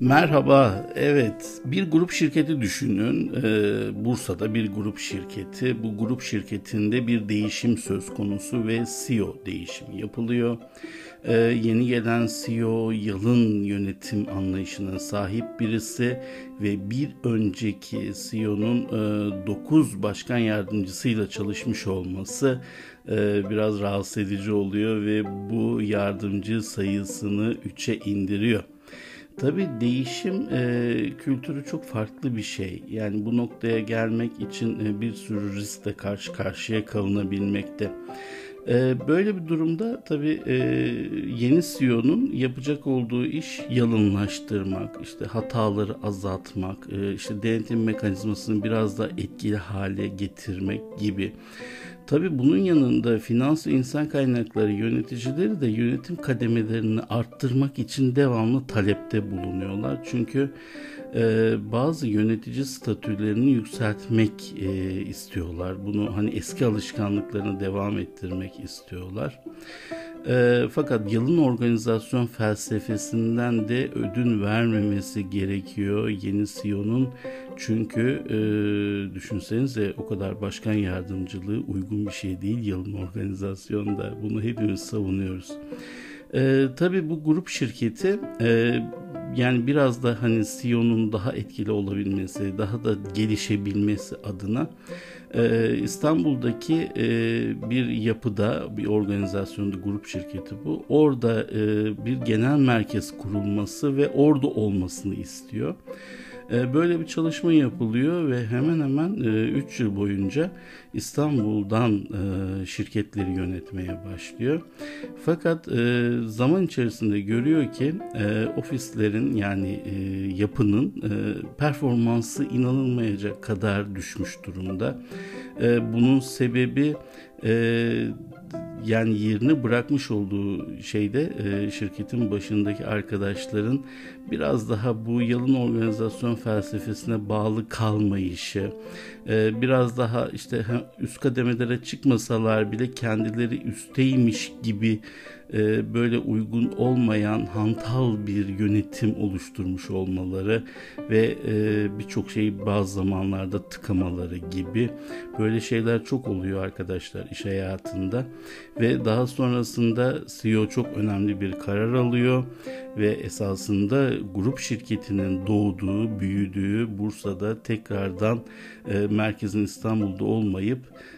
Merhaba, evet bir grup şirketi düşünün. Bursa'da bir grup şirketi. Bu grup şirketinde bir değişim söz konusu ve CEO değişimi yapılıyor. Yeni gelen CEO yalın yönetim anlayışına sahip birisi ve bir önceki CEO'nun 9 başkan yardımcısıyla çalışmış olması biraz rahatsız edici oluyor ve bu yardımcı sayısını 3'e indiriyor. Tabii değişim kültürü çok farklı bir şey. Yani bu noktaya gelmek için bir sürü riskle karşı karşıya kalınabilmekte. Böyle bir durumda tabii yeni CEO'nun yapacak olduğu iş yalınlaştırmak, işte hataları azaltmak, işte denetim mekanizmasını biraz daha etkili hale getirmek gibi. Tabii bunun yanında finans ve insan kaynakları yöneticileri de yönetim kademelerini arttırmak için devamlı talepte bulunuyorlar. Çünkü bazı yönetici statülerini yükseltmek istiyorlar. Bunu hani eski alışkanlıklarını devam ettirmek istiyorlar. Fakat yalın organizasyon felsefesinden de ödün vermemesi gerekiyor yeni CEO'nun. Çünkü düşünsenize o kadar başkan yardımcılığı uygun bir şey değil yalın organizasyonda. Bunu hepimiz savunuyoruz. Tabii bu grup şirketi yani biraz da hani CEO'nun daha etkili olabilmesi, daha da gelişebilmesi adına İstanbul'daki bir yapıda, bir organizasyonda grup şirketi bu. Orada bir genel merkez kurulması ve orada olmasını istiyor. Böyle bir çalışma yapılıyor ve hemen hemen 3 yıl boyunca İstanbul'dan şirketleri yönetmeye başlıyor. Fakat zaman içerisinde görüyor ki ofislerin yani yapının performansı inanılmayacak kadar düşmüş durumda. Bunun sebebi yani yerini bırakmış olduğu şeyde şirketin başındaki arkadaşların biraz daha bu yalın organizasyon felsefesine bağlı kalmayışı, biraz daha işte üst kademelere çıkmasalar bile kendileri üsteymiş gibi böyle uygun olmayan hantal bir yönetim oluşturmuş olmaları ve birçok şeyi bazı zamanlarda tıkamaları gibi böyle şeyler çok oluyor arkadaşlar iş hayatında ve daha sonrasında CEO çok önemli bir karar alıyor ve esasında grup şirketinin doğduğu, büyüdüğü Bursa'da tekrardan merkezin İstanbul'da olmayıp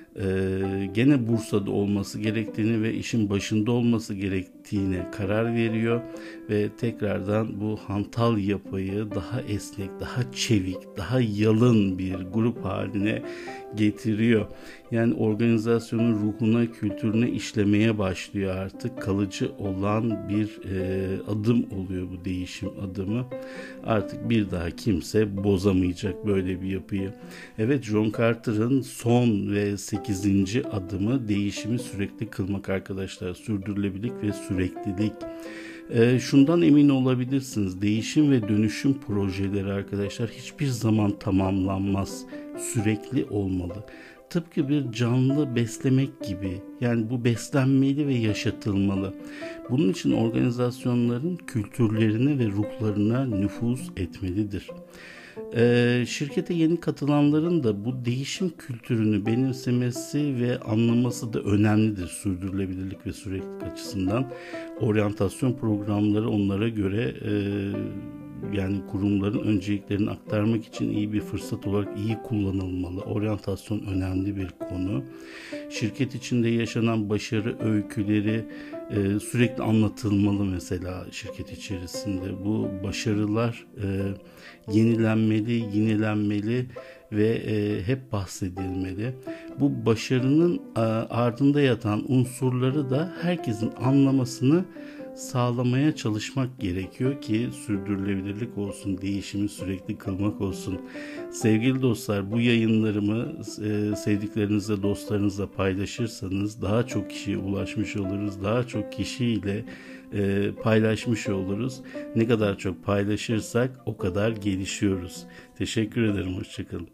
gene Bursa'da olması gerektiğini ve işin başında olması gerektiğine karar veriyor ve tekrardan bu hantal yapıyı daha esnek, daha çevik, daha yalın bir grup haline getiriyor. Yani organizasyonun ruhuna, kültürüne işlemeye başlıyor artık. Kalıcı olan bir adım oluyor bu değişim adımı. Artık bir daha kimse bozamayacak böyle bir yapıyı. Evet, John Carter'ın son ve 8. adımı değişimi sürekli kılmak arkadaşlar. Sürdürülebilirlik ve süreklilik. Şundan emin olabilirsiniz. Değişim ve dönüşüm projeleri arkadaşlar hiçbir zaman tamamlanmaz. Sürekli olmalı. Tıpkı bir canlı beslemek gibi. Yani bu beslenmeli ve yaşatılmalı. Bunun için organizasyonların kültürlerine ve ruhlarına nüfuz etmelidir. Şirkete yeni katılanların da bu değişim kültürünü benimsemesi ve anlaması da önemlidir sürdürülebilirlik ve süreklilik açısından. Oryantasyon programları onlara göre yani kurumların önceliklerini aktarmak için iyi bir fırsat olarak iyi kullanılmalı. Oryantasyon önemli bir konu. Şirket içinde yaşanan başarı öyküleri sürekli anlatılmalı mesela şirket içerisinde. Bu başarılar yenilenmeli ve hep bahsedilmeli. Bu başarının ardında yatan unsurları da herkesin anlamasını sağlamaya çalışmak gerekiyor ki sürdürülebilirlik olsun, değişimi sürekli kılmak olsun. Sevgili dostlar, bu yayınlarımı sevdiklerinizle, dostlarınızla paylaşırsanız daha çok kişiye ulaşmış oluruz, daha çok kişiyle paylaşmış oluruz. Ne kadar çok paylaşırsak o kadar gelişiyoruz. Teşekkür ederim, hoşçakalın.